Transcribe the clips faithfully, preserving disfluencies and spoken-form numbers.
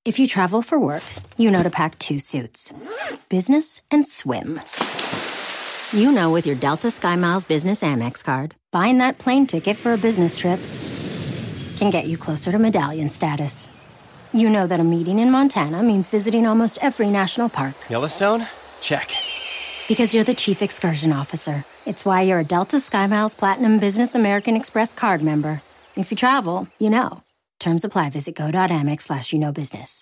If you travel for work, you know to pack two suits. Business and swim. You know with your Delta SkyMiles Business Amex card, buying that plane ticket for a business trip can get you closer to medallion status. You know that a meeting in Montana means visiting almost every national park. Yellowstone? Check. Because you're the chief excursion officer. It's why you're a Delta SkyMiles Platinum Business American Express card member. If you travel, you know. Terms apply. Visit go.amex slash you know business.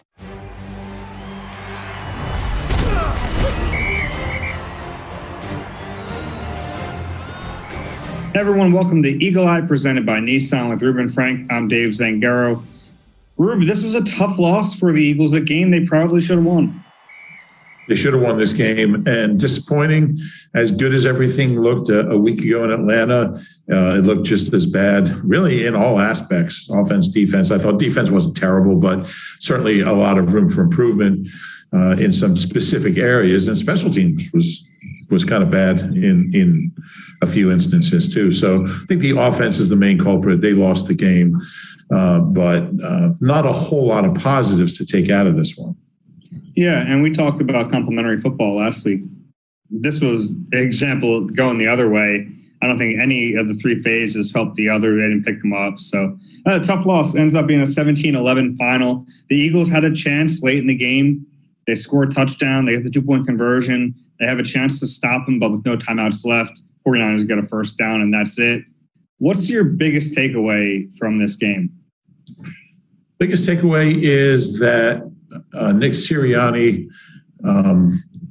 Hey everyone, welcome to Eagle Eye presented by Nissan with Ruben Frank. I'm Dave Zangaro. Ruben, this was a tough loss for the Eagles, a game they probably should have won. They should have won this game, and disappointing. As good as everything looked a, a week ago in Atlanta, uh, it looked just as bad, really, in all aspects, offense, defense. I thought defense wasn't terrible, but certainly a lot of room for improvement uh, in some specific areas, and special teams was was kind of bad in, in a few instances, too. So I think the offense is the main culprit. They lost the game, uh, but uh, not a whole lot of positives to take out of this one. Yeah, and we talked about complementary football last week. This was an example going the other way. I don't think any of the three phases helped the other. They didn't pick them up. So a uh, tough loss. Ends up being a seventeen eleven final. The Eagles had a chance late in the game. They score a touchdown. They get the two-point conversion. They have a chance to stop them, but with no timeouts left, 49ers get a first down, and that's it. What's your biggest takeaway from this game? Biggest takeaway is that Uh, Nick Sirianni um,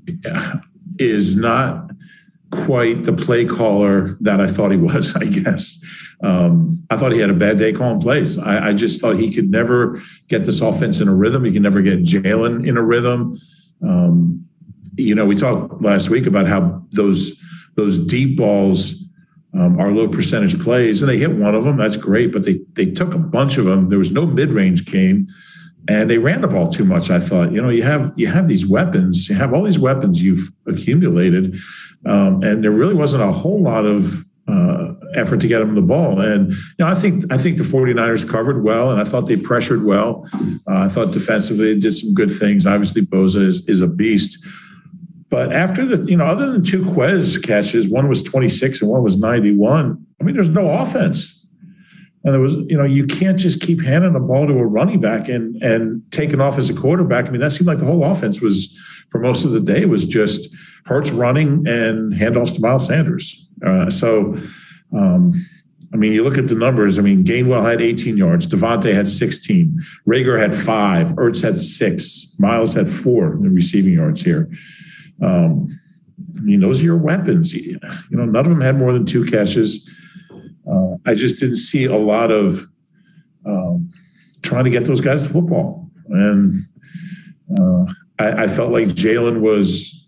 is not quite the play caller that I thought he was, I guess. Um, I thought he had a bad day calling plays. I, I just thought he could never get this offense in a rhythm. He could never get Jalen in a rhythm. Um, you know, we talked last week about how those those deep balls um, are low percentage plays, and they hit one of them. That's great, but they they took a bunch of them. There was no mid-range game. And they ran the ball too much. I thought, you know, you have you have these weapons, you have all these weapons you've accumulated, um, and there really wasn't a whole lot of uh, effort to get them the ball. And you know, I think I think the 49ers covered well, and I thought they pressured well. Uh, I thought defensively they did some good things. Obviously, Bosa is, is a beast. But after the, you know, other than two Quez catches, one was twenty-six and one was ninety-one. I mean, there's no offense. And there was, you know, you can't just keep handing the ball to a running back and and taking off as a quarterback. I mean, that seemed like the whole offense was, for most of the day, was just Hurts running and handoffs to Miles Sanders. Uh, so, um, I mean, you look at the numbers. I mean, Gainwell had eighteen yards. Devontae had sixteen. Rager had five. Ertz had six. Miles had four in the receiving yards here. Um, I mean, those are your weapons. You know, none of them had more than two catches. Uh, I just didn't see a lot of um, trying to get those guys the football. And uh, I, I felt like Jalen was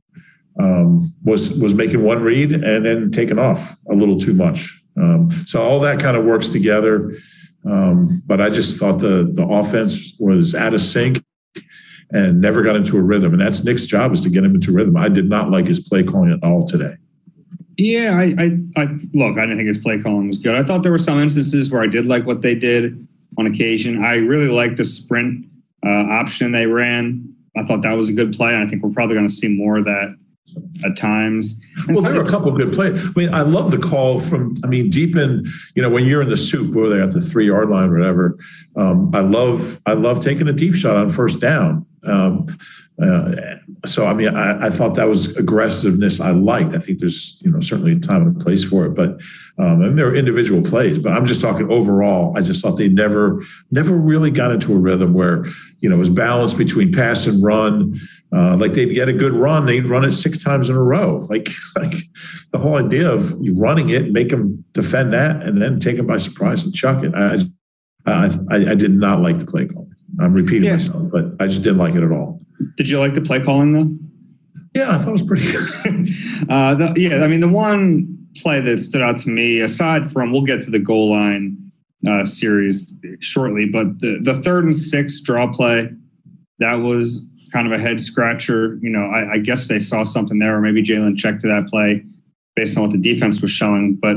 um, was was making one read and then taking off a little too much. Um, so all that kind of works together. Um, but I just thought the the offense was out of sync and never got into a rhythm. And that's Nick's job, is to get him into rhythm. I did not like his play calling at all today. Yeah, I, I, I look, I didn't think his play calling was good. I thought there were some instances where I did like what they did on occasion. I really liked the sprint uh, option they ran. I thought that was a good play, and I think we're probably going to see more of that at times. And well, so there were a couple of good plays. I mean, I love the call from, I mean, deep in, you know, when you're in the soup, where they're at the three yard line or whatever. Um, I love, I love taking a deep shot on first down. Um, uh, so, I mean, I, I thought that was aggressiveness I liked. I think there's, you know, certainly a time and a place for it, but um, and there are individual plays, but I'm just talking overall. I just thought they never, never really got into a rhythm where, you know, it was balanced between pass and run. Uh, like they'd get a good run, they'd run it six times in a row. Like, like the whole idea of you running it, make them defend that, and then take them by surprise and chuck it. I, I, I, I did not like the play call. I'm repeating yeah. myself, but I just didn't like it at all. Did you like the play calling though? Yeah, I thought it was pretty good. uh, the, yeah, I mean, the one play that stood out to me, aside from, we'll get to the goal line uh, series shortly, but the, the third and six draw play, that was kind of a head scratcher. You know, I, I guess they saw something there, or maybe Jalen checked to that play based on what the defense was showing, but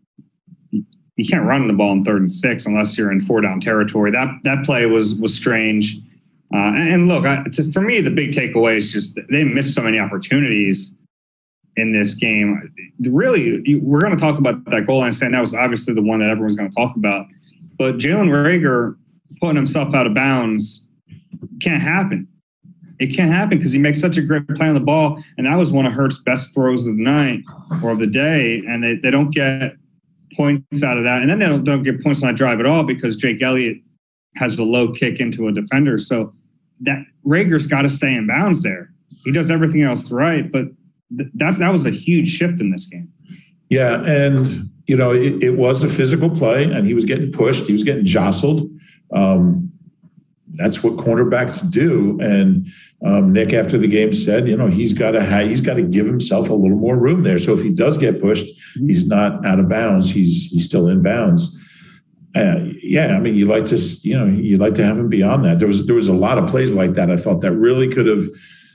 you can't run the ball in third and six unless you're in four down territory. That that play was was strange. Uh, and look, I, to, for me, the big takeaway is just they missed so many opportunities in this game. Really, you, we're going to talk about that goal line stand. That was obviously the one that everyone's going to talk about. But Jalen Reagor putting himself out of bounds can't happen. It can't happen because he makes such a great play on the ball. And that was one of Hurts' best throws of the night or of the day. And they, they don't get points out of that. And then they don't, don't get points on that drive at all because Jake Elliott has the low kick into a defender. So that Reagor's got to stay in bounds there. He does everything else right, but th- that, that was a huge shift in this game. Yeah, and, you know, it, it was a physical play, and he was getting pushed. He was getting jostled. Um, that's what cornerbacks do. And um, Nick, after the game, said, you know, he's got to ha- he's got to give himself a little more room there. So if he does get pushed, he's not out of bounds. He's he's still in bounds. Uh, yeah, I mean, you like to, you know, you like to have him beyond that. There was there was a lot of plays like that. I thought that really could have,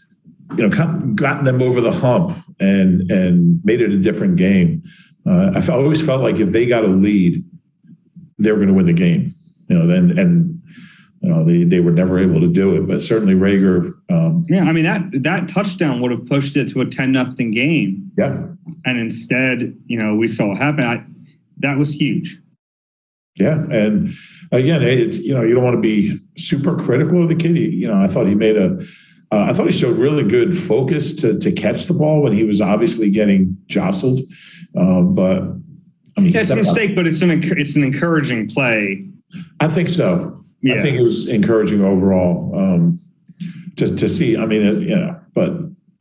you know, gotten them over the hump and and made it a different game. Uh, I always felt like if they got a lead, they were going to win the game. You know, then and you know they they were never able to do it. But certainly Reagor. Um, yeah, I mean that that touchdown would have pushed it to a ten nothing game. Yeah, and instead, you know, we saw it happen. I, that was huge. Yeah, and again, it's, you know, you don't want to be super critical of the kid. He, you know, I thought he made a, uh, I thought he showed really good focus to to catch the ball when he was obviously getting jostled. Uh, but I mean, yeah, it's a mistake, up. but it's an it's an encouraging play. I think so. Yeah. I think it was encouraging overall. Um, just to see, I mean, you know, but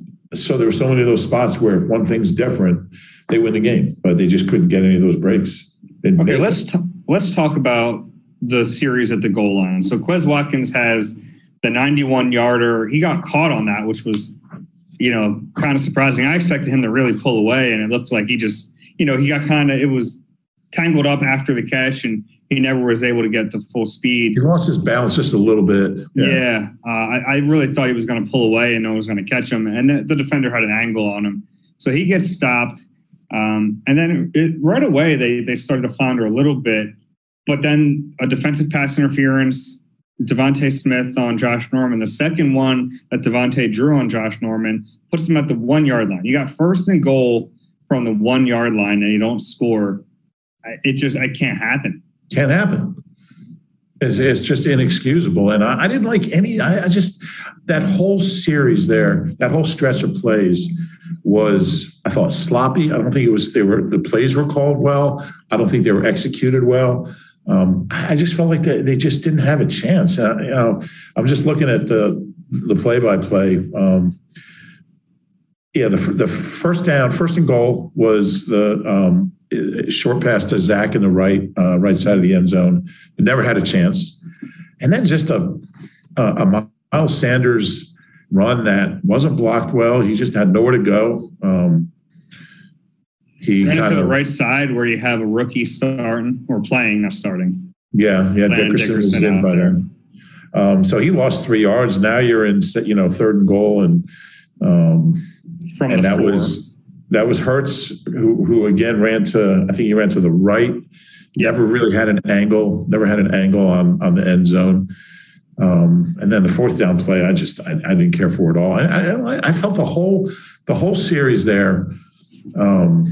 so there were so many of those spots where if one thing's different, they win the game, but they just couldn't get any of those breaks. Okay, let's t- let's talk about the series at the goal line. So Quez Watkins has the ninety-one yarder. He got caught on that, which was, you know, kind of surprising. I expected him to really pull away, and it looked like he just, you know, he got kind of, it was tangled up after the catch, and he never was able to get the full speed. He lost his balance just a little bit. Yeah, yeah uh, I, I really thought he was going to pull away and no one was going to catch him, and the, the defender had an angle on him. So he gets stopped. Um, and then it, right away, they they started to flounder a little bit. But then a defensive pass interference, Devontae Smith on Josh Norman. The second one that Devontae drew on Josh Norman puts him at the one-yard line. You got first and goal from the one-yard line, and you don't score. It just it can't happen. Can't happen. It's, it's just inexcusable. And I, I didn't like any – I just – that whole series there, that whole stretch of plays – was, I thought, sloppy. I don't think it was, they were, the plays were called well. I don't think they were executed well. Um, I just felt like they, they just didn't have a chance. Uh, you know, I'm just looking at the the play-by-play. Um, yeah, the the first down, first and goal was the um, short pass to Zach in the right uh, right side of the end zone. It never had a chance. And then just a a, a Miles Sanders run that wasn't blocked well. He just had nowhere to go. Um, he ran kind to of, the right side where you have a rookie starting or playing, not starting. Yeah, yeah, Landon Dickerson, Dickerson was in by there. then. Um, so he lost three yards. Now you're in, you know, third and goal, and um, From and the that four. was that was Hurts, who who again ran to. I think he ran to the right. Never really had an angle. Never had an angle on on the end zone. Um, and then the fourth down play, I just I, I didn't care for it all. I, I I felt the whole the whole series there. Um,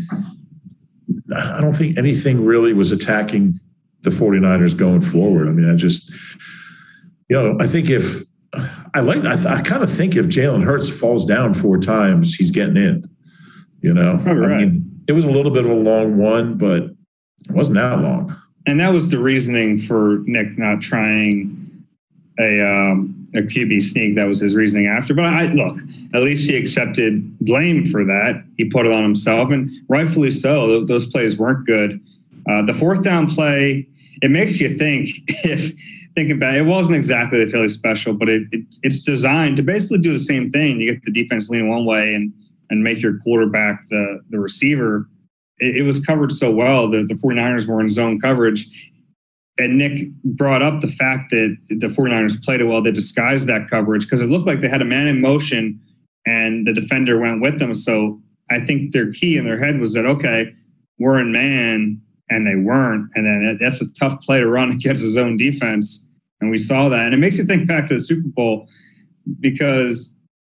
I don't think anything really was attacking the 49ers going forward. I mean, I just, you know, I think if I like, I, th- I kind of think if Jalen Hurts falls down four times, he's getting in. You know, oh, right. I mean, it was a little bit of a long one, but it wasn't that long. And that was the reasoning for Nick not trying a um, a Q B sneak. That was his reasoning after. But I look, at least he accepted blame for that. He put it on himself, and rightfully so. Those plays weren't good. Uh, the fourth down play, it makes you think. If thinking about it, it wasn't exactly the Philly special, but it, it it's designed to basically do the same thing. You get the defense leaning one way and and make your quarterback the the receiver. It, it was covered so well that the 49ers were in zone coverage. And Nick brought up the fact that the 49ers played it well. They disguised that coverage because it looked like they had a man in motion and the defender went with them. So I think their key in their head was that, okay, we're in man, and they weren't. And then that's a tough play to run against his own defense. And we saw that. And it makes you think back to the Super Bowl because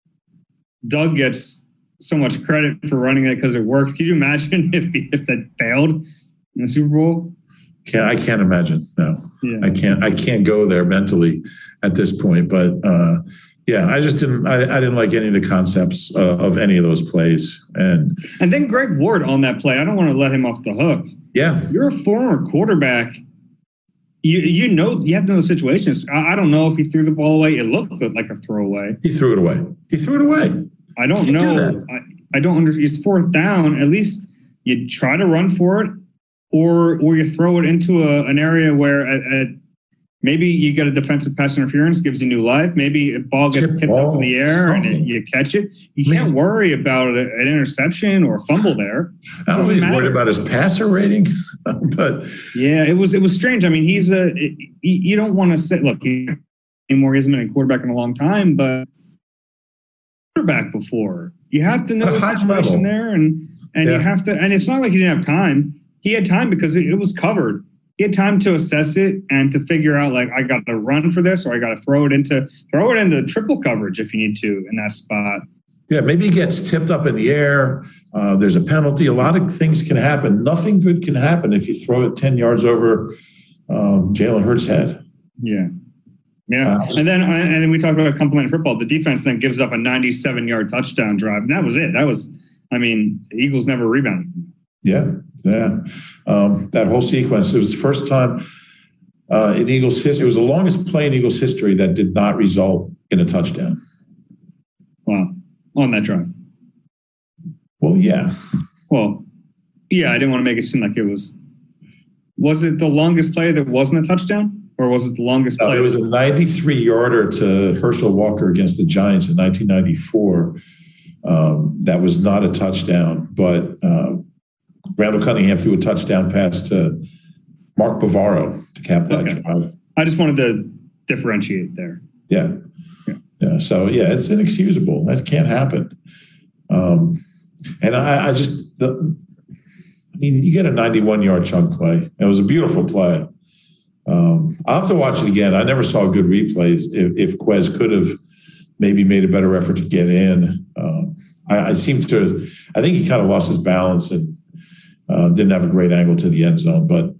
Doug gets so much credit for running it because it worked. Could you imagine if, if that failed in the Super Bowl? Can't, I can't imagine. No, yeah. I can't. I can't go there mentally at this point. But uh, yeah, I just didn't. I, I didn't like any of the concepts uh, of any of those plays. And and then Greg Ward on that play. I don't want to let him off the hook. Yeah, you're a former quarterback. You you know you have to know the situations. I, I don't know if he threw the ball away. It looked like a throwaway. He threw it away. He threw it away. I don't know. Do I, I don't understand. It's fourth down. At least you try to run for it. Or or you throw it into a, an area where at, at maybe you get a defensive pass interference, gives you new life. Maybe a ball gets Chip tipped ball. up in the air and it, you catch it. You can't worry about a, an interception or a fumble there. I don't even worried about his passer rating, but yeah, it was it was strange. I mean, he's a it, you don't want to say look anymore. He hasn't been a quarterback in a long time, but quarterback before you have to know the situation level. there, and and yeah. you have to. And it's not like he didn't have time. He had time because it was covered. He had time to assess it and to figure out, like, I got to run for this or I got to throw it into throw it into triple coverage if you need to in that spot. Yeah, maybe he gets tipped up in the air. Uh, there's a penalty. A lot of things can happen. Nothing good can happen if you throw it ten yards over um, Jalen Hurts' head. Yeah. Yeah. Uh, and then and then we talk about complementary football. The defense then gives up a ninety-seven-yard touchdown drive. And that was it. That was, I mean, the Eagles never rebounded. Yeah, yeah. Um, that whole sequence, it was the first time uh, in Eagles history, it was the longest play in Eagles history that did not result in a touchdown. Wow. On that drive. Well, yeah. Well, yeah, I didn't want to make it seem like it was. Was it the longest play that wasn't a touchdown? Or was it the longest no, play? It was a ninety-three-yarder to Herschel Walker against the Giants in nineteen ninety-four. Um, that was not a touchdown, but uh, Randall Cunningham threw a touchdown pass to Mark Bavaro to cap that okay. drive. I just wanted to differentiate there. Yeah. yeah. Yeah. So, yeah, it's inexcusable. That can't happen. Um, and I, I just, the, I mean, you get a ninety-one-yard chunk play. It was a beautiful play. Um, I'll have to watch it again. I never saw good replays. If, if Quez could have maybe made a better effort to get in, um, I, I seem to, I think he kind of lost his balance and Uh, didn't have a great angle to the end zone, but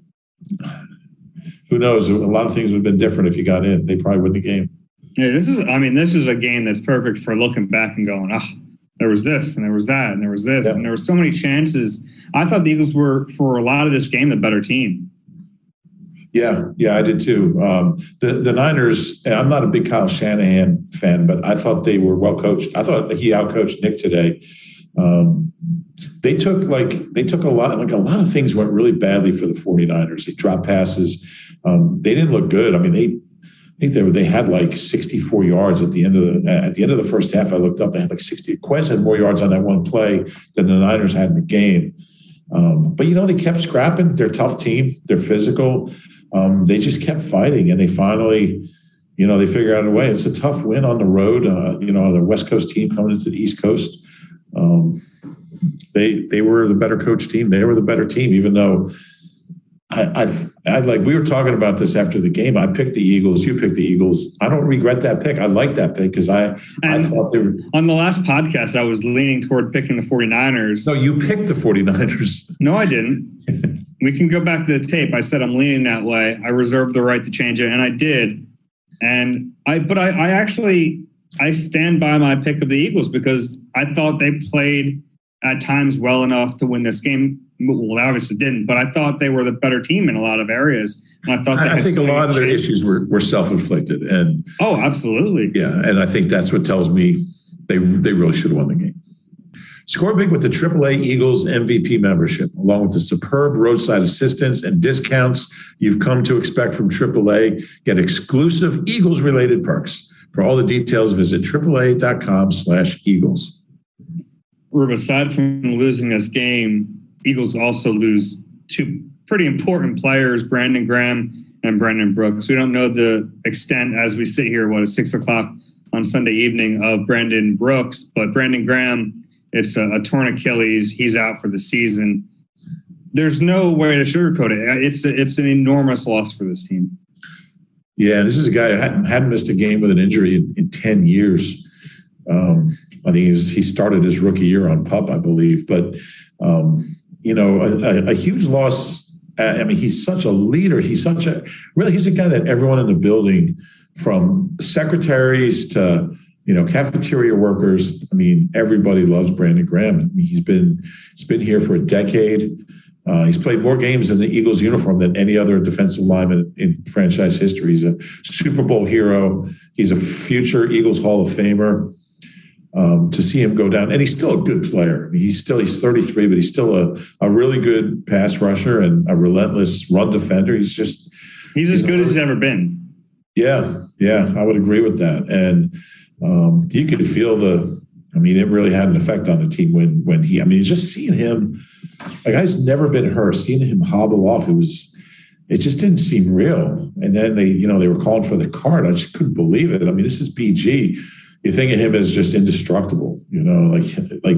who knows? A lot of things would have been different if you got in. They probably win the game. Yeah, this is, I mean, this is a game that's perfect for looking back and going, ah, oh, there was this and there was that and there was this. Yeah. And there were so many chances. I thought the Eagles were, for a lot of this game, the better team. Yeah, yeah, I did too. Um, the, the Niners, I'm not a big Kyle Shanahan fan, but I thought they were well coached. I thought he outcoached Nick today. Um, They took like they took a lot like a lot of things went really badly for the 49ers. They dropped passes. Um, they didn't look good. I mean, they I think they were, they had like sixty-four yards at the end of the at the end of the first half. I looked up, they had like sixty. Quez had more yards on that one play than the Niners had in the game. Um, but you know, they kept scrapping. They're a tough team. They're physical. Um, they just kept fighting, and they finally, you know, they figured out a way. It's a tough win on the road. Uh, you know, the West Coast team coming into the East Coast. Um, they they were the better coach team. They were the better team, even though I, I've I like we were talking about this after the game. I picked the Eagles. You picked the Eagles. I don't regret that pick. I like that pick because I and I thought they were on the last podcast. I was leaning toward picking the 49ers. No, you picked the 49ers. No, I didn't. We can go back to the tape. I said I'm leaning that way. I reserved the right to change it, and I did. And I, but I, I actually I stand by my pick of the Eagles because I thought they played at times well enough to win this game. Well, they obviously didn't, but I thought they were the better team in a lot of areas. And I thought they I think a lot of their issues were, were self-inflicted. And oh, absolutely. Yeah, and I think that's what tells me they they really should have won the game. Score big with the triple A Eagles M V P membership, along with the superb roadside assistance and discounts you've come to expect from triple A. Get exclusive Eagles-related perks. For all the details, visit triple-A.com slash Eagles. Rube, aside from losing this game, Eagles also lose two pretty important players, Brandon Graham and Brandon Brooks. We don't know the extent as we sit here, what, at six o'clock on Sunday evening of Brandon Brooks, but Brandon Graham, it's a, a torn Achilles. He's out for the season. There's no way to sugarcoat it. It's, a, it's an enormous loss for this team. Yeah, this is a guy who hadn't, hadn't missed a game with an injury in, in ten years. Um, I think he, was, he started his rookie year on PUP, I believe. But, um, you know, a, a, a huge loss. I mean, he's such a leader. He's such a really, he's a guy that everyone in the building, from secretaries to, you know, cafeteria workers. I mean, everybody loves Brandon Graham. I mean, he's been, he's been here for a decade. Uh, he's played more games in the Eagles uniform than any other defensive lineman in franchise history. He's a Super Bowl hero. He's a future Eagles Hall of Famer. Um, to see him go down, and he's still a good player. I mean, he's still he's thirty-three, but he's still a, a really good pass rusher and a relentless run defender. He's just he's as good know, as he's ever been. Yeah, yeah, I would agree with that. And um, you could feel the. I mean, it really had an effect on the team when when he. I mean, just seeing him, a guy's never been hurt. Seeing him hobble off, it was. It just didn't seem real. And then they, you know, they were calling for the card. I just couldn't believe it. I mean, this is B G. You think of him as just indestructible, you know, like, like,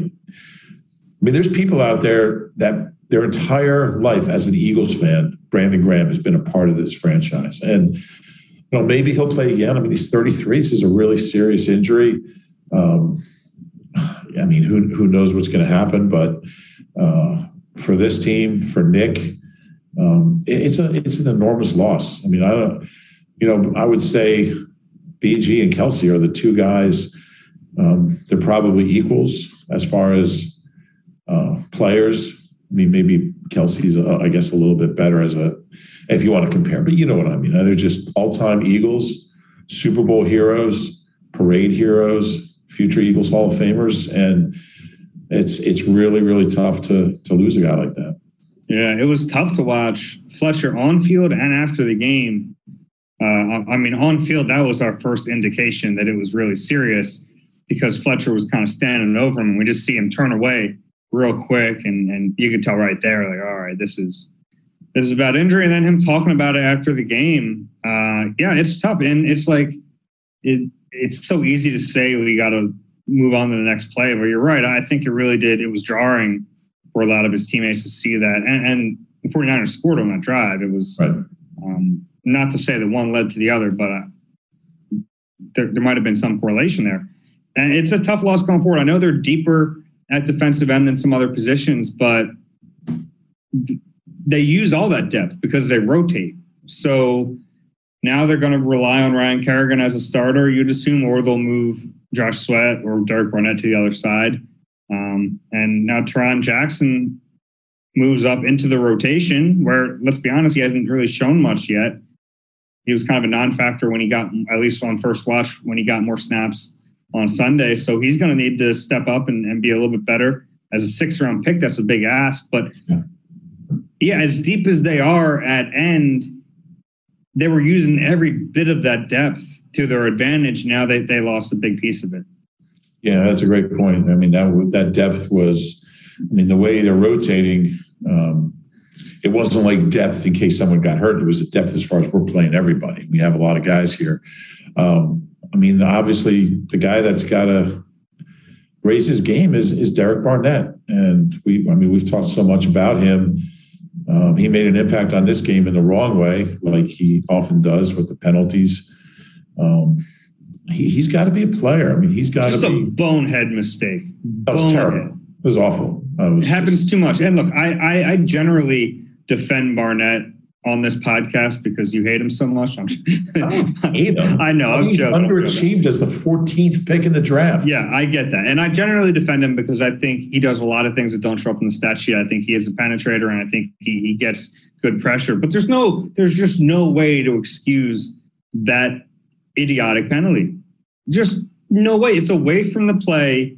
I mean, there's people out there that their entire life as an Eagles fan, Brandon Graham has been a part of this franchise. And, you know, maybe he'll play again. I mean, he's thirty-three. This is a really serious injury. Um, I mean, who, who knows what's going to happen, but uh, for this team, for Nick, um, it, it's a, it's an enormous loss. I mean, I don't, you know, I would say, B G and Kelsey are the two guys. Um, they're probably equals as far as uh, players. I mean, maybe Kelsey's, uh, I guess, a little bit better as a, if you want to compare. But you know what I mean. They're just all-time Eagles, Super Bowl heroes, parade heroes, future Eagles Hall of Famers, and it's it's really really tough to to lose a guy like that. Yeah, it was tough to watch Fletcher on field and after the game. Uh, I mean, on field, that was our first indication that it was really serious because Fletcher was kind of standing over him, and we just see him turn away real quick, and, and you could tell right there, like, all right, this is this is about injury. And then him talking about it after the game, uh, yeah, it's tough, and it's like it. It's so easy to say we got to move on to the next play, but you're right. I think it really did. It was jarring for a lot of his teammates to see that, and, and the 49ers scored on that drive. It was. Right. Um, Not to say that one led to the other, but uh, there, there might have been some correlation there. And it's a tough loss going forward. I know they're deeper at defensive end than some other positions, but th- they use all that depth because they rotate. So now they're going to rely on Ryan Kerrigan as a starter, you'd assume, or they'll move Josh Sweat or Derek Barnett to the other side. Um, and now Teron Jackson moves up into the rotation where, let's be honest, he hasn't really shown much yet. He was kind of a non-factor when he got, at least on first watch, when he got more snaps on Sunday. So he's going to need to step up and, and be a little bit better. As a six-round pick, that's a big ask. But, yeah, as deep as they are at end, they were using every bit of that depth to their advantage. Now they, they lost a big piece of it. Yeah, that's a great point. I mean, that that depth was, I mean, the way they're rotating, um, it wasn't like depth in case someone got hurt. It was a depth as far as we're playing everybody. We have a lot of guys here. Um, I mean, obviously, the guy that's got to raise his game is is Derek Barnett, and we. I mean, we've talked so much about him. Um, he made an impact on this game in the wrong way, like he often does with the penalties. Um, he, he's got to be a player. I mean, he's got to be. Just a bonehead mistake. That was bonehead. terrible. It was awful. Was it happens just, too much. And look, I, I, I generally defend Barnett on this podcast because you hate him so much. I'm, I don't hate him. I know. I'm he's joking, underachieved I'm as the fourteenth pick in the draft. Yeah, I get that. And I generally defend him because I think he does a lot of things that don't show up in the stat sheet. I think he is a penetrator, and I think he, he gets good pressure. But there's no, there's just no way to excuse that idiotic penalty. Just no way. It's away from the play.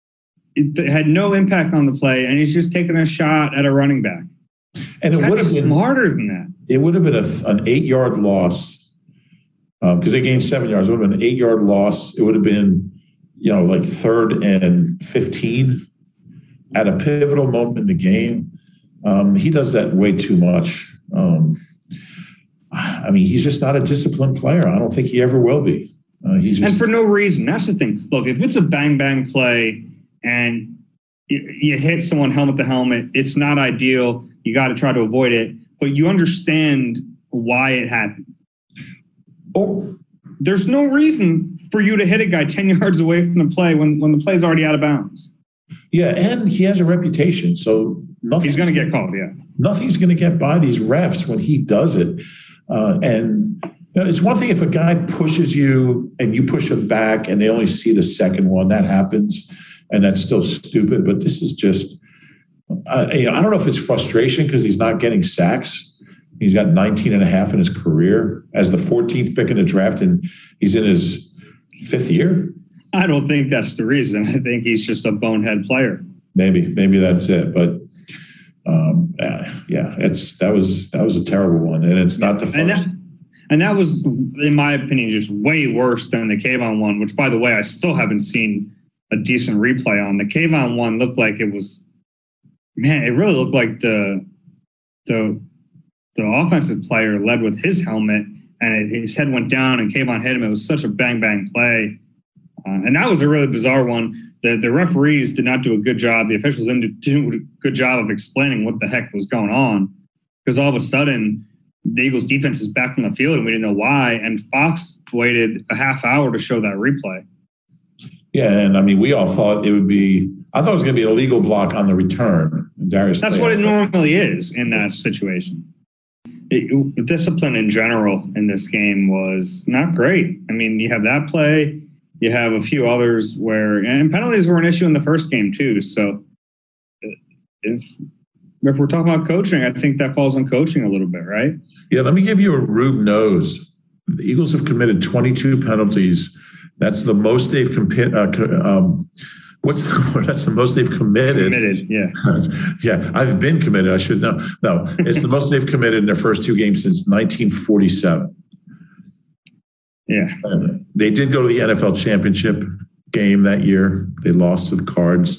It had no impact on the play, and he's just taking a shot at a running back. And it would have been smarter than that. It would have been a, an eight-yard loss because um, they gained seven yards. It would have been an eight-yard loss. It would have been, you know, like third and fifteen at a pivotal moment in the game. Um, he does that way too much. Um, I mean, he's just not a disciplined player. I don't think he ever will be. Uh, he just, and for no reason. That's the thing. Look, if it's a bang-bang play and you, you hit someone helmet to helmet, it's not ideal. You got to try to avoid it, but you understand why it happened. Oh, there's no reason for you to hit a guy ten yards away from the play when, when the play's already out of bounds. Yeah, and he has a reputation, so nothing's He's going to get called, yeah. Nothing's going to get by these refs when he does it. Uh, and you know, it's one thing if a guy pushes you and you push him back and they only see the second one. That happens, and that's still stupid. But this is just, uh, you know, I don't know if it's frustration because he's not getting sacks. He's got nineteen and a half in his career as the fourteenth pick in the draft, and he's in his fifth year. I don't think that's the reason. I think he's just a bonehead player. Maybe, maybe that's it. But um, yeah, it's that was that was a terrible one, and it's not the first. And that, and that was, in my opinion, just way worse than the Kayvon one. Which, by the way, I still haven't seen a decent replay on. The Kayvon one looked like it was, man, it really looked like the the the offensive player led with his helmet, and it, his head went down, and Kayvon hit him. It was such a bang bang play. Uh, and that was a really bizarre one. The, the referees did not do a good job. The officials didn't do a good job of explaining what the heck was going on, because all of a sudden the Eagles defense is back from the field and we didn't know why. And Fox waited a half hour to show that replay. Yeah, and I mean, we all thought it would be, I thought it was going to be a legal block on the return. Darius That's what it normally is in that situation. It, discipline in general in this game was not great. I mean, you have that play. You have a few others where, and penalties were an issue in the first game too. So if, if we're talking about coaching, I think that falls on coaching a little bit, right? Yeah, let me give you a Rube nose. The Eagles have committed twenty-two penalties. That's the most they've committed. Uh, um, what's the, that's the most they've committed. Committed, yeah. Yeah, I've been committed. I should know. No, it's the most they've committed in their first two games since nineteen forty-seven. Yeah. And they did go to the N F L championship game that year. They lost to the Cards.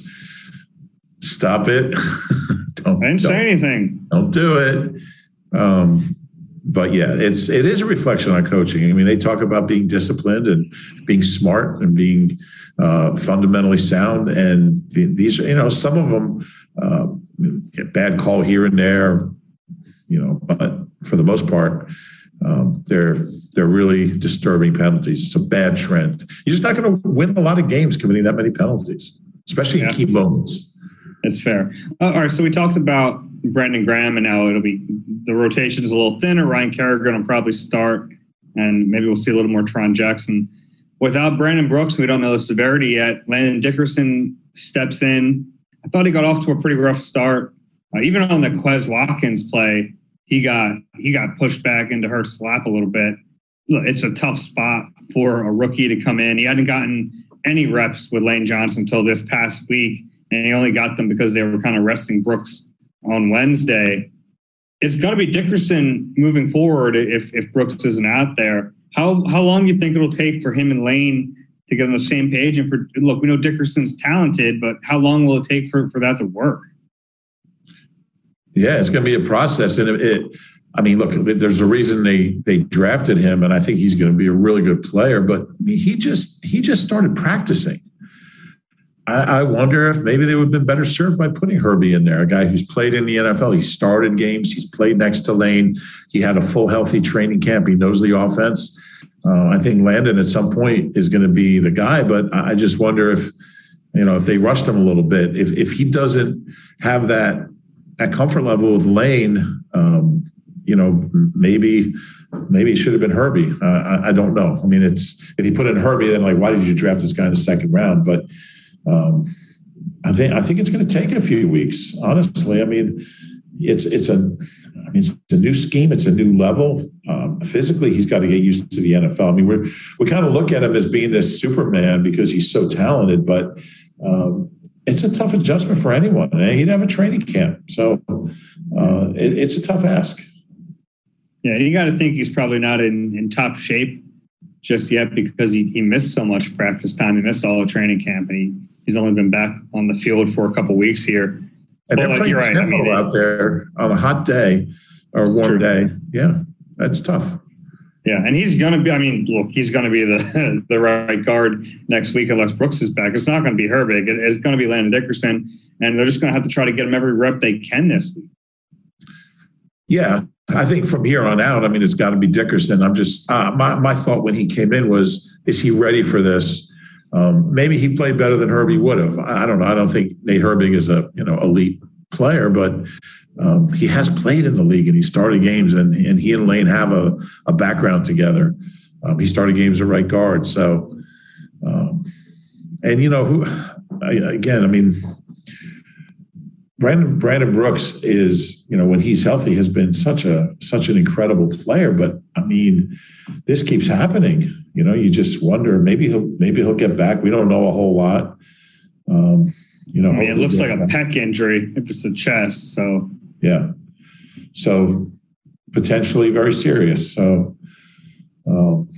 Stop it. don't, I didn't don't, say anything. Don't do it. Um, but yeah, it's it is a reflection on coaching. I mean, they talk about being disciplined and being smart and being uh, fundamentally sound. And the, these, you know, some of them uh, get bad call here and there, you know, but for the most part, Um, they're they're really disturbing penalties. It's a bad trend. You're just not going to win a lot of games committing that many penalties, especially yeah. in key moments. That's fair. Uh, all right, so we talked about Brandon Graham, and now it'll be the rotation is a little thinner. Ryan Kerrigan will probably start, and maybe we'll see a little more Tron Jackson. Without Brandon Brooks, we don't know the severity yet. Landon Dickerson steps in. I thought he got off to a pretty rough start. Uh, even on the Quez Watkins play, He got he got pushed back into Hurts' lap a little bit. Look, it's a tough spot for a rookie to come in. He hadn't gotten any reps with Lane Johnson until this past week, and he only got them because they were kind of resting Brooks on Wednesday. It's got to be Dickerson moving forward if if Brooks isn't out there. How how long do you think it'll take for him and Lane to get on the same page? And for look, we know Dickerson's talented, but how long will it take for, for that to work? Yeah, it's going to be a process. And it, it, I mean, look, there's a reason they they drafted him, and I think he's going to be a really good player. But I mean, he just he just started practicing. I, I wonder if maybe they would have been better served by putting Herbie in there, a guy who's played in the N F L. He started games. He's played next to Lane. He had a full, healthy training camp. He knows the offense. Uh, I think Landon at some point is going to be the guy, but I just wonder if, you know, if they rushed him a little bit, if if he doesn't have that That comfort level with Lane, um, you know, maybe maybe it should have been Herbie. Uh, I, I don't know. I mean, it's if you put in Herbie, then like, why did you draft this guy in the second round? But um, I think I think it's going to take a few weeks. Honestly, I mean, it's it's a I mean, it's a new scheme. It's a new level. Um, physically, he's got to get used to the N F L. I mean, we we kind of look at him as being this Superman because he's so talented, but um, it's a tough adjustment for anyone. He didn't have a training camp. So uh, it, it's a tough ask. Yeah, you got to think he's probably not in, in top shape just yet because he, he missed so much practice time. He missed all the training camp, and he, he's only been back on the field for a couple of weeks here. And they're playing right. tempo I mean, out there on a hot day or a warm true. day. Yeah, that's tough. Yeah, and he's going to be, I mean, look, he's going to be the the right guard next week unless Brooks is back. It's not going to be Herbig. It, it's going to be Landon Dickerson, and they're just going to have to try to get him every rep they can this week. Yeah, I think from here on out, I mean, it's got to be Dickerson. I'm just uh, my my thought when he came in was, is he ready for this? Um, maybe he played better than Herbie would have. I don't know. I don't think Nate Herbig is a you know elite player, but um, he has played in the league and he started games, and and he and Lane have a a background together. Um, he started games at right guard, so um, and you know who I, again, I mean. Brandon Brandon Brooks is, you know, when he's healthy, has been such a such an incredible player. But I mean, this keeps happening. You know, you just wonder maybe he'll maybe he'll get back. We don't know a whole lot. Um, you know, I mean, it looks like a pec injury if it's the chest. So yeah, so potentially very serious. So um,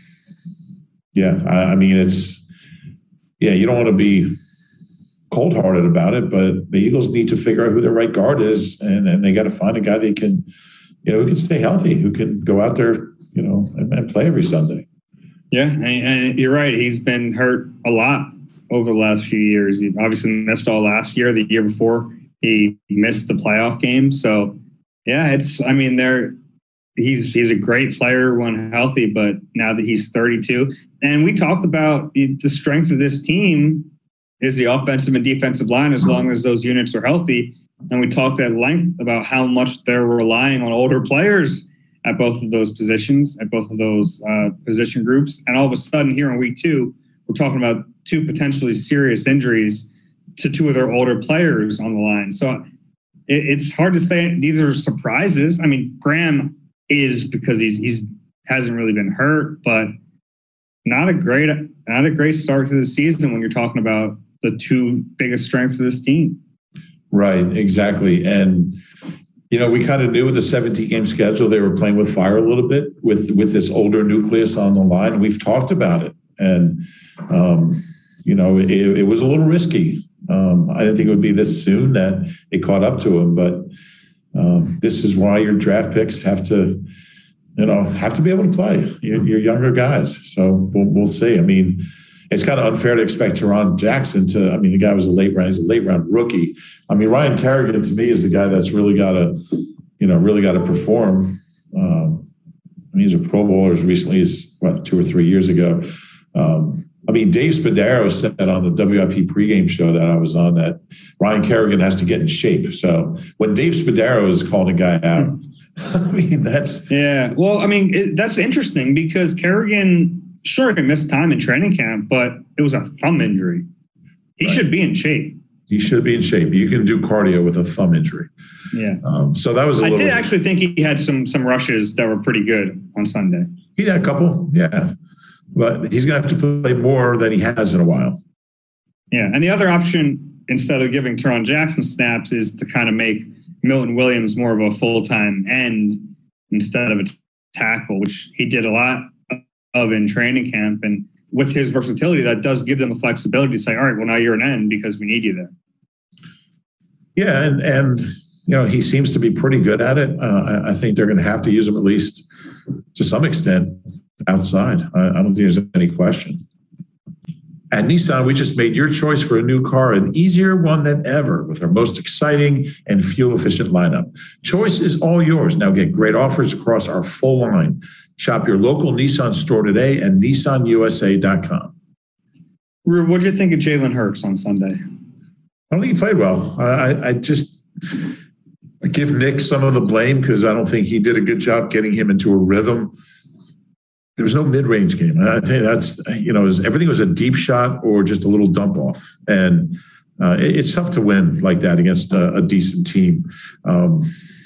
yeah, I, I mean, it's yeah, you don't want to be cold-hearted about it, but the Eagles need to figure out who their right guard is, and, and they got to find a guy that can, you know, who can stay healthy, who can go out there, you know, and, and play every Sunday. Yeah, and, and you're right. He's been hurt a lot over the last few years. He obviously missed all last year. The year before, he missed the playoff game. So, yeah, it's. I mean, they're he's he's a great player when healthy, but now that he's thirty-two, and we talked about the, the strength of this team is the offensive and defensive line as long as those units are healthy. And we talked at length about how much they're relying on older players at both of those positions, at both of those uh, position groups. And all of a sudden here in week two, we're talking about two potentially serious injuries to two of their older players on the line. So it, it's hard to say these are surprises. I mean, Graham is because he's he's hasn't really been hurt, but not a great not a great start to the season when you're talking about the two biggest strengths of this team. Right, exactly. And, you know, we kind of knew with the seventeen-game schedule, they were playing with fire a little bit with, with this older nucleus on the line. We've talked about it. And, um, you know, it, it was a little risky. Um, I didn't think it would be this soon that it caught up to him. But um, this is why your draft picks have to, you know, have to be able to play. You're, you're younger guys. So we'll, we'll see. I mean, it's kind of unfair to expect Teron Jackson to, I mean, the guy was a late round, he's a late round rookie. I mean, Ryan Kerrigan to me is the guy that's really got to, you know, really got to perform. Um, I mean, he's a Pro Bowler as recently as, what, two or three years ago. Um, I mean, Dave Spadaro said on the W I P pregame show that I was on that Ryan Kerrigan has to get in shape. So when Dave Spadaro is calling a guy out, I mean, that's. Yeah. Well, I mean, it, that's interesting because Kerrigan, sure, he missed time in training camp, but it was a thumb injury. He right. should be in shape. He should be in shape. You can do cardio with a thumb injury. Yeah. Um, so that was a I little. I did actually think he had some some rushes that were pretty good on Sunday. He had a couple, yeah. But he's going to have to play more than he has in a while. Yeah. And the other option, instead of giving Teron Jackson snaps, is to kind of make Milton Williams more of a full-time end instead of a tackle, which he did a lot of in training camp. And with his versatility, that does give them the flexibility to say, all right, well, now you're an end because we need you there. Yeah. And, and you know, he seems to be pretty good at it. Uh, I, I think they're going to have to use him at least to some extent outside. I, I don't think there's any question. At Nissan, we just made your choice for a new car an easier one than ever with our most exciting and fuel-efficient lineup. Choice is all yours. Now get great offers across our full line. Shop your local Nissan store today at nissan u s a dot com. What did you think of Jalen Hurts on Sunday? I don't think he played well. I, I just I give Nick some of the blame because I don't think he did a good job getting him into a rhythm. There was no mid-range game. I think that's, you know, was, everything was a deep shot or just a little dump off. And uh, it, it's tough to win like that against a, a decent team. Um,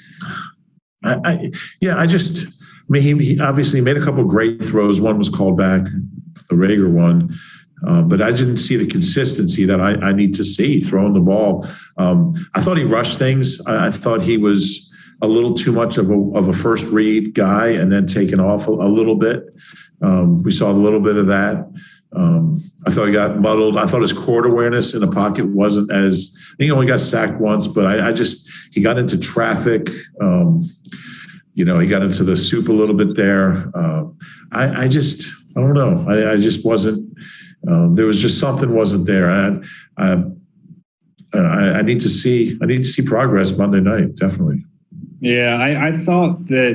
I, I, yeah, I just, I mean, he, he obviously made a couple of great throws. One was called back, the Rager one. Uh, but I didn't see the consistency that I, I need to see throwing the ball. Um, I thought he rushed things. I, I thought he was a little too much of a of a first read guy and then taken off a, a little bit. Um, we saw a little bit of that. Um, I thought he got muddled. I thought his court awareness in the pocket wasn't as, I think he only got sacked once, but I, I just, he got into traffic. Um, you know, he got into the soup a little bit there. Uh, I, I just, I don't know. I, I just wasn't, um, there was just something wasn't there. I, I, I, I need to see, I need to see progress Monday night, definitely. Yeah, I, I thought that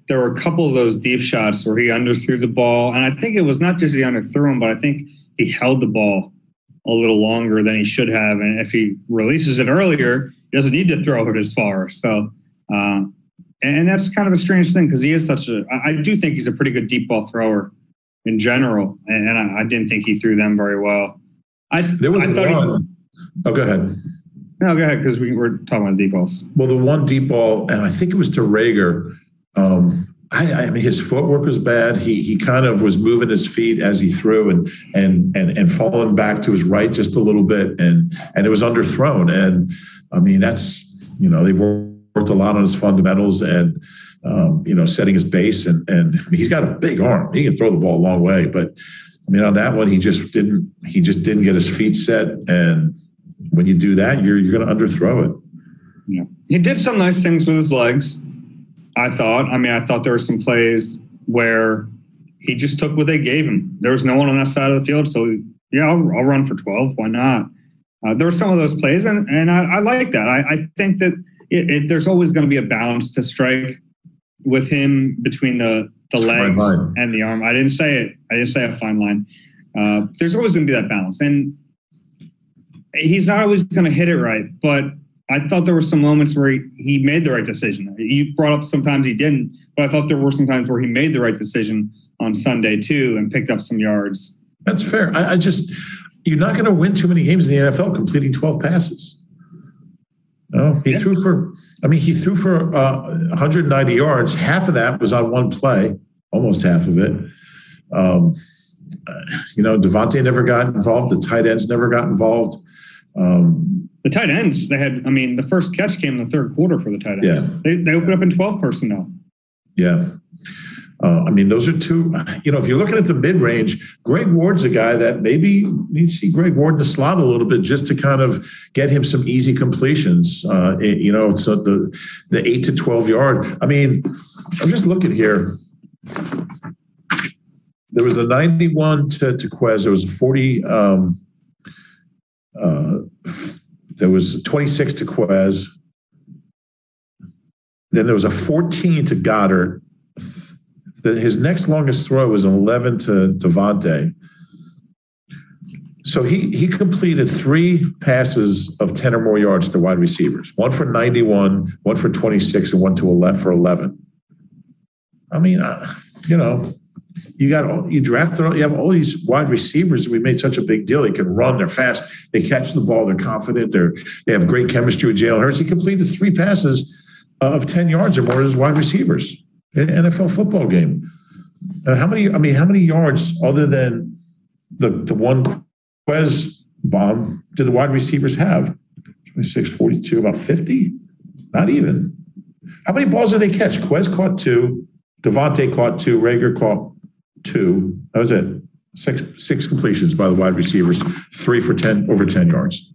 there were a couple of those deep shots where he underthrew the ball. And I think it was not just he underthrew him, but I think he held the ball a little longer than he should have. And if he releases it earlier, he doesn't need to throw it as far. So, uh, and that's kind of a strange thing because he is such a, I do think he's a pretty good deep ball thrower in general. And I, I didn't think he threw them very well. I, there was I thought one. He, oh, go ahead. No, go ahead, because we were talking about deep balls. Well, the one deep ball, and I think it was to Reagor. Um, I, I mean, his footwork was bad. He he kind of was moving his feet as he threw, and and and and falling back to his right just a little bit, and and it was underthrown. And I mean, that's you know they've worked a lot on his fundamentals and um, you know setting his base, and and he's got a big arm. He can throw the ball a long way, but I mean on that one he just didn't he just didn't get his feet set. And when you do that, you're you're going to underthrow it. Yeah, he did some nice things with his legs. I thought. I mean, I thought there were some plays where he just took what they gave him. There was no one on that side of the field, so yeah, I'll, I'll run for twelve. Why not? Uh, there were some of those plays, and and I, I like that. I, I think that it, it, there's always going to be a balance to strike with him between the the legs and the arm. I didn't say it. I didn't say a fine line. Uh, there's always going to be that balance, and he's not always going to hit it right, but I thought there were some moments where he, he made the right decision. You brought up sometimes he didn't, but I thought there were some times where he made the right decision on Sunday too and picked up some yards. That's fair. I, I just, you're not going to win too many games in the N F L completing twelve passes. No, he yeah. threw for, I mean, he threw for uh, one hundred ninety yards. Half of that was on one play, almost half of it. Um, you know, Devontae never got involved. The tight ends never got involved. Um, The tight ends, they had, I mean, the first catch came in the third quarter for the tight ends. Yeah. They, they opened up in twelve personnel. Yeah. Uh, I mean, those are two, you know, if you're looking at the mid-range, Greg Ward's a guy that maybe needs to see Greg Ward in the slot a little bit just to kind of get him some easy completions. Uh, it, you know, so the, the eight to twelve yard. I mean, I'm just looking here. There was a ninety-one to, to Quez. There was a forty, um, uh, there was twenty-six to Quez. Then there was a fourteen to Goddard. The, his next longest throw was an eleven to Devontae. So he he completed three passes of ten or more yards to wide receivers. One for ninety-one, one for twenty-six, and one to eleven for eleven. I mean, uh, you know, you got you draft you have all these wide receivers. We made such a big deal. They can run, they're fast, they catch the ball, they're confident, they're they have great chemistry with Jalen Hurts. He completed three passes of ten yards or more as wide receivers in an N F L football game. Uh, how many? I mean, how many yards other than the the one Quez bomb did the wide receivers have? twenty-six, forty-two, about fifty? Not even. How many balls did they catch? Quez caught two. Devontae caught two. Reagor caught two. That was it. Six six completions by the wide receivers. Three for ten, over ten yards.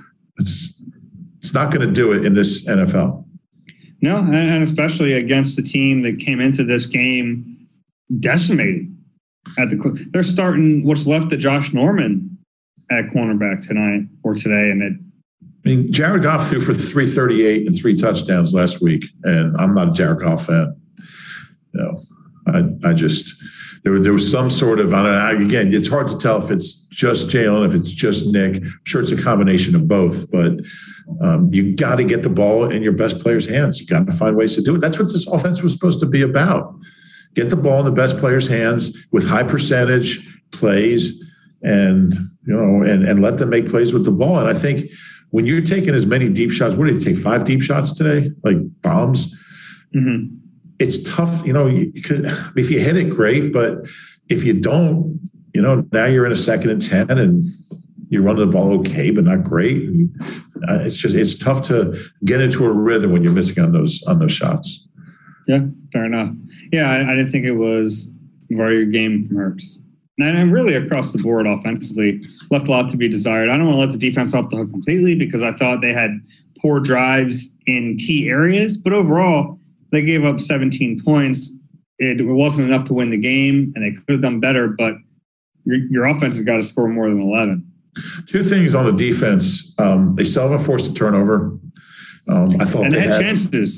It's it's not going to do it in this N F L. No, and especially against the team that came into this game decimated. At the they're starting what's left of Josh Norman at cornerback tonight or today, and it. I mean, Jared Goff threw for three thirty-eight and three touchdowns last week, and I'm not a Jared Goff fan. You know, I I just there there was some sort of I don't know. Again, it's hard to tell if it's just Jalen, if it's just Nick. I'm sure it's a combination of both, but. Um, you got to get the ball in your best player's hands. You got to find ways to do it. That's what this offense was supposed to be about. Get the ball in the best player's hands with high percentage plays, and you know, and and let them make plays with the ball. And I think when you're taking as many deep shots, what did you take? Five deep shots today, like bombs. Mm-hmm. It's tough, you know. You could, if you hit it, great, but if you don't, you know, now you're in a second and ten, and you run the ball okay, but not great. And, uh, it's just it's tough to get into a rhythm when you're missing on those on those shots. Yeah, fair enough. Yeah, I, I didn't think it was a very good game from Hurts. And I'm really across the board offensively left a lot to be desired. I don't want to let the defense off the hook completely because I thought they had poor drives in key areas, but overall they gave up seventeen points. It wasn't enough to win the game, and they could have done better. But your, your offense has got to score more than eleven. Two things on the defense. Um, they still haven't forced a turnover. Um, I thought and they, they had, had chances.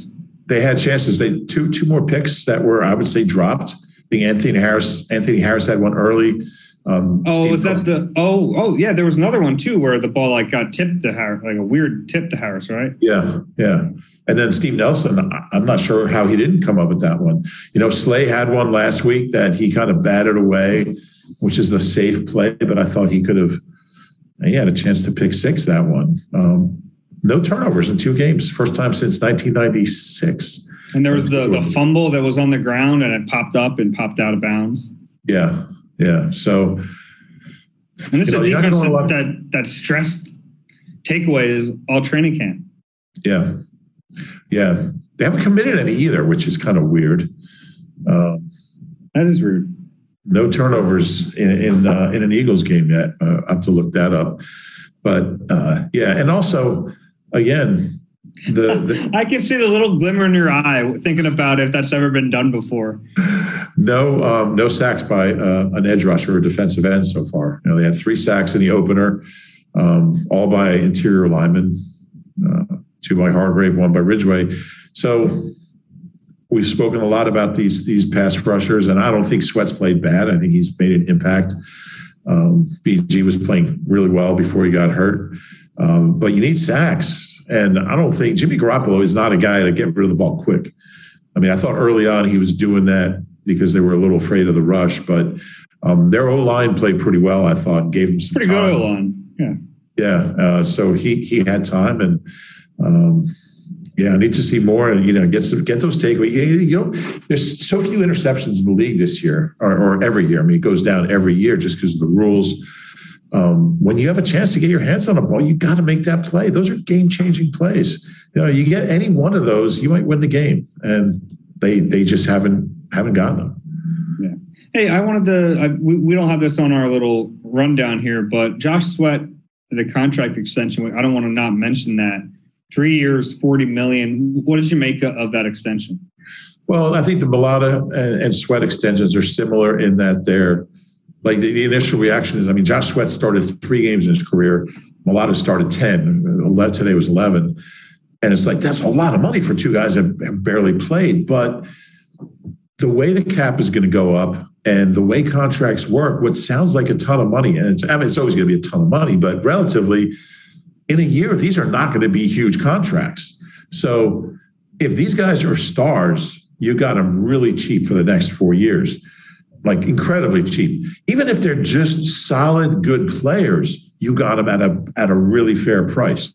they had chances. They two two more picks that were, I would say, dropped. I think Anthony Harris. Anthony Harris had one early. Um, oh, Steve was that the? Oh, oh, yeah. There was another one too, where the ball like got tipped to Harris, like a weird tip to Harris, right? Yeah, yeah. And then Steve Nelson, I'm not sure how he didn't come up with that one. You know, Slay had one last week that he kind of batted away, which is the safe play, but I thought he could have. He had a chance to pick six that one. Um, no turnovers in two games, first time since nineteen ninety-six. And there was the the fumble that was on the ground and it popped up and popped out of bounds. Yeah. Yeah. So, and this is know, a defense that, that that stressed takeaways all training camp. Yeah. Yeah. They haven't committed any either, which is kind of weird. Um, that is weird. No turnovers in in, uh, in an Eagles game yet. Uh, I have to look that up. But uh, yeah. And also, again, the, the I can see the little glimmer in your eye thinking about if that's ever been done before. No, um, no sacks by uh, an edge rusher or defensive end so far. You know, they had three sacks in the opener, um, all by interior linemen, uh, two by Hargrave, one by Ridgeway. So we've spoken a lot about these these pass rushers, and I don't think Sweat's played bad. I think he's made an impact. Um, B G was playing really well before he got hurt, um, but you need sacks. And I don't think Jimmy Garoppolo is not a guy to get rid of the ball quick. I mean, I thought early on he was doing that because they were a little afraid of the rush, but um, their O-line played pretty well, I thought, gave him some pretty time. Pretty good O-line, yeah. Yeah, uh, so he he had time, and um, yeah, I need to see more, and you know, get some, get those takeaways. You, you know, there's so few interceptions in the league this year, or, or every year. I mean, it goes down every year just because of the rules. Um, when you have a chance to get your hands on a ball, you got to make that play. Those are game-changing plays. You know, you get any one of those, you might win the game, and they they just haven't haven't gotten them. Yeah. Hey, I wanted to. I, we we don't have this on our little rundown here, but Josh Sweat, the contract extension. I don't want to not mention that. Three years, forty million. What did you make of that extension? Well, I think the Mailata and, and Sweat extensions are similar in that they're. Like the, the initial reaction is, I mean, Josh Sweat started three games in his career. Mailata started ten. Today was eleven. And it's like, that's a lot of money for two guys that have barely played. But the way the cap is going to go up and the way contracts work, what sounds like a ton of money, and it's, I mean, it's always going to be a ton of money, but relatively in a year, these are not going to be huge contracts. So if these guys are stars, you got them really cheap for the next four years. Like incredibly cheap. Even if they're just solid, good players, you got them at a at a really fair price.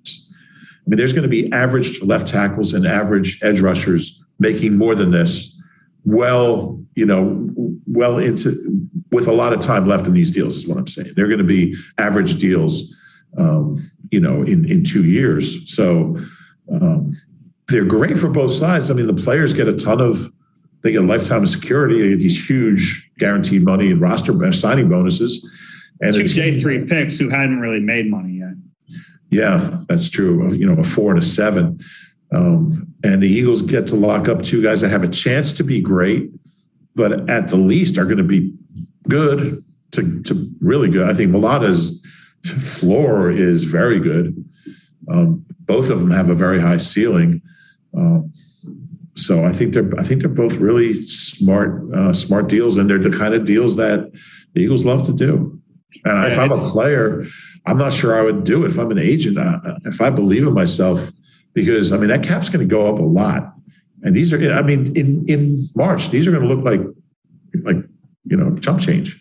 I mean, there's going to be average left tackles and average edge rushers making more than this. Well, you know, well into with a lot of time left in these deals is what I'm saying. They're going to be average deals, um, you know, in in two years. So um, they're great for both sides. I mean, the players get a ton of. They get a lifetime of security. They get these huge guaranteed money and roster signing bonuses. And two day three picks who hadn't really made money yet. Yeah, that's true. You know, a four and a seven. Um, and the Eagles get to lock up two guys that have a chance to be great, but at the least are going to be good to, to really good. I think Mailata's floor is very good. Um, both of them have a very high ceiling. Um, So I think they're I think they're both really smart uh, smart deals, and they're the kind of deals that the Eagles love to do. And yeah, if I'm a player, I'm not sure I would do it. If I'm an agent, uh, if I believe in myself, because I mean that cap's going to go up a lot. And these are, I mean, in in March, these are going to look like like you know chump change.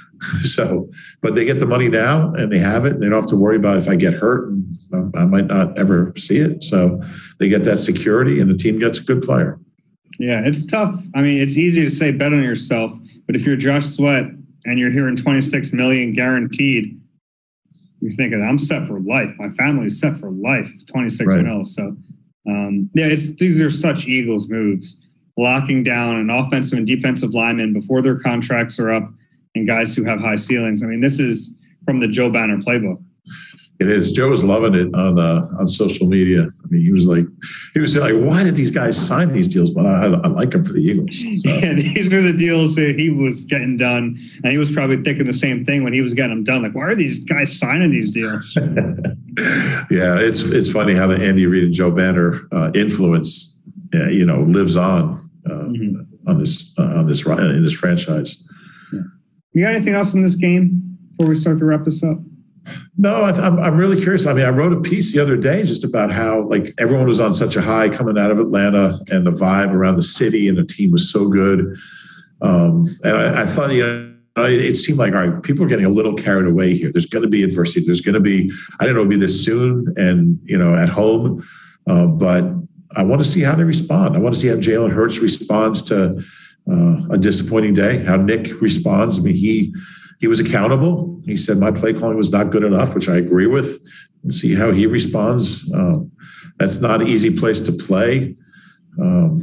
So, but they get the money now, and they have it, and they don't have to worry about if I get hurt, and I might not ever see it. So, they get that security, and the team gets a good player. Yeah, it's tough. I mean, it's easy to say bet on yourself, but if you're Josh Sweat and you're hearing twenty-six million guaranteed, you're thinking, I'm set for life. My family's set for life. twenty-six right. mil. So, um, yeah, it's these are such Eagles moves, locking down an offensive and defensive lineman before their contracts are up. And guys who have high ceilings. I mean, this is from the Joe Banner playbook. It is. Joe was loving it on uh, on social media. I mean, he was like, he was like, why did these guys sign these deals? But I, I like them for the Eagles. So. Yeah, these are the deals that he was getting done, and he was probably thinking the same thing when he was getting them done. Like, why are these guys signing these deals? Yeah, it's it's funny how the Andy Reid and Joe Banner uh, influence uh, you know, lives on uh, mm-hmm. on this uh, on this in this franchise. Yeah. You got anything else in this game before we start to wrap this up? No, I, I'm I'm really curious. I mean, I wrote a piece the other day just about how like everyone was on such a high coming out of Atlanta, and the vibe around the city and the team was so good. Um, and I, I thought, you know, it seemed like, all right, people are getting a little carried away here. There's going to be adversity. There's going to be, I don't know, it'll be this soon and, you know, at home. Uh, but I want to see how they respond. I want to see how Jalen Hurts responds to uh, a disappointing day, how Nick responds. I mean, he he was accountable. He said, my play calling was not good enough, which I agree with. Let's see how he responds. Um, that's not an easy place to play. Um,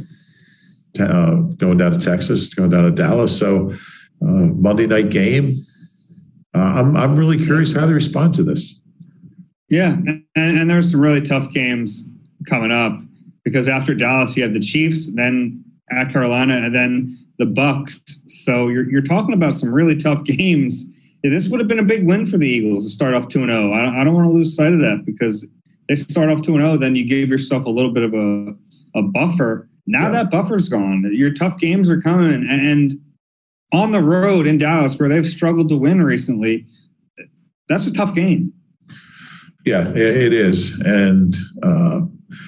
uh, going down to Texas, going down to Dallas. So uh, Monday night game. Uh, I'm I'm really curious how they respond to this. Yeah, and, and there's some really tough games coming up because after Dallas, you have the Chiefs, then at Carolina, and then the Bucs. So you're you're talking about some really tough games. This would have been a big win for the Eagles to start off two and oh. I, I don't want to lose sight of that because they start off two and oh, then you give yourself a little bit of a, a buffer. Now yeah. that buffer's gone. Your tough games are coming. And on the road in Dallas, where they've struggled to win recently, that's a tough game. Yeah, it is. And uh,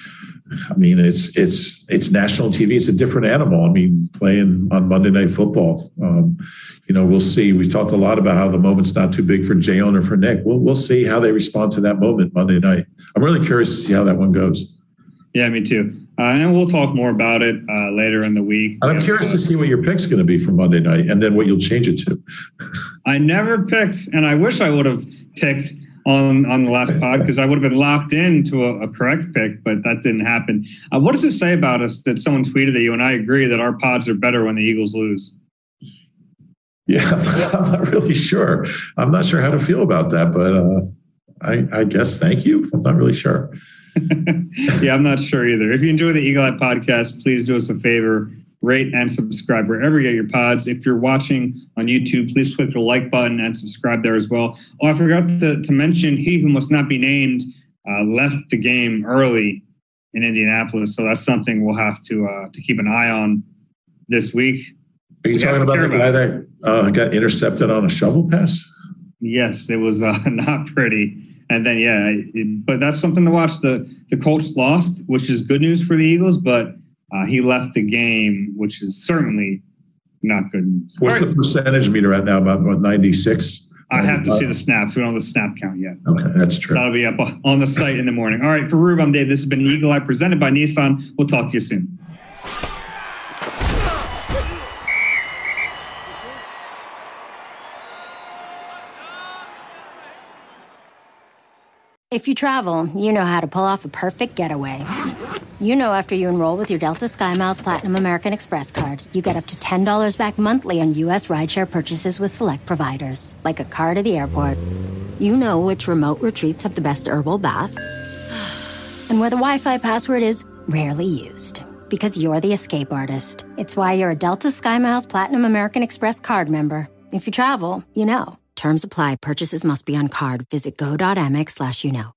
I mean, it's it's it's national T V. It's a different animal. I mean, playing on Monday Night Football. Um, you know, we'll see. We've talked a lot about how the moment's not too big for Jalen or for Nick. We'll we'll see how they respond to that moment Monday night. I'm really curious to see how that one goes. Yeah, me too. Uh, and we'll talk more about it uh, later in the week. And I'm curious to see what your pick's going to be for Monday night and then what you'll change it to. I never picked, and I wish I would have picked on, on the last pod because I would have been locked into a, a correct pick, but that didn't happen. Uh, what does it say about us that someone tweeted at you, and I agree that our pods are better when the Eagles lose? Yeah, I'm not really sure. I'm not sure how to feel about that, but uh, I, I guess thank you. I'm not really sure. Yeah, I'm not sure either. If you enjoy the Eagle Eye podcast, please do us a favor, rate and subscribe wherever you get your pods. If you're watching on YouTube, please click the like button and subscribe there as well. Oh, I forgot to, to mention he who must not be named uh, left the game early in Indianapolis, so that's something we'll have to uh, to keep an eye on this week. Are you we talking about the guy that uh, got intercepted on a shovel pass? Yes, it was uh, not pretty. And then, yeah, it, but that's something to watch. The the Colts lost, which is good news for the Eagles, but uh, he left the game, which is certainly not good news. What's right. the percentage meter at now? About what, ninety-six? I have to see the snaps. We don't have the snap count yet. Okay, that's true. That'll be up on the site in the morning. All right, for Rube, I'm Dave. This has been Eagle Eye presented by Nissan. We'll talk to you soon. If you travel, you know how to pull off a perfect getaway. You know after you enroll with your Delta SkyMiles Platinum American Express card, you get up to ten dollars back monthly on U S rideshare purchases with select providers, like a car to the airport. You know which remote retreats have the best herbal baths, and where the Wi-Fi password is rarely used. Because you're the escape artist. It's why you're a Delta SkyMiles Platinum American Express card member. If you travel, you know. Terms apply. Purchases must be on card. Visit go.amex slash you know.